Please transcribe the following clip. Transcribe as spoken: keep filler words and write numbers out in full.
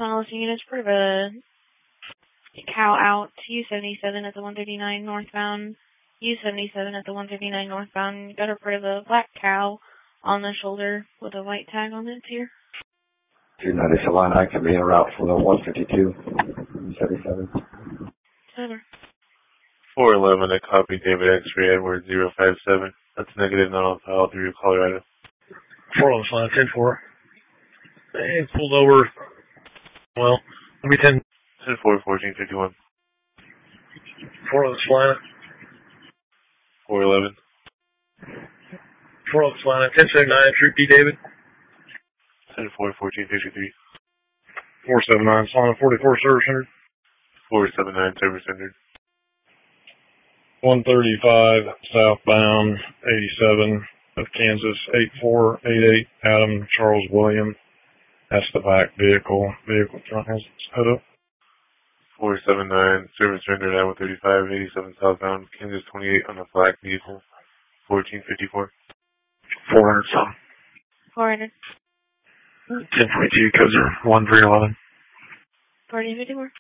one listing units for the cow out to U seventy-seven at the one thirty-nine northbound, U seventy-seven at the one thirty-nine northbound. You got a part of a black cow on the shoulder with a white tag on it here. two ninety Salina, can be en route for the one fifty-two, seventy-seven. Center. four eleven, I copy David X-ray Edward zero five seven. That's negative, not on file through Colorado. four eleven Salina, ten four. They pulled over. Well, let me ten. ten four, fourteen fifty-one. four eleven Salina. four eleven. four eleven Salina, ten seventy-nine, Troop D, David. ten four, fourteen fifty-three. four seventy-nine, Salina, forty-four, service center. four seventy-nine, service center. one thirty-five, southbound, eighty-seven of Kansas, eight four eight eight, Adam Charles William. That's the back vehicle. Vehicle front has its hood up. four seventy-nine, service rendered at one thirty-five, eighty-seven southbound, Kansas twenty-eight on a black vehicle, fourteen fifty-four. four hundred some. four hundred. ten forty-two, codes are one three eleven. fourteen fifty-four.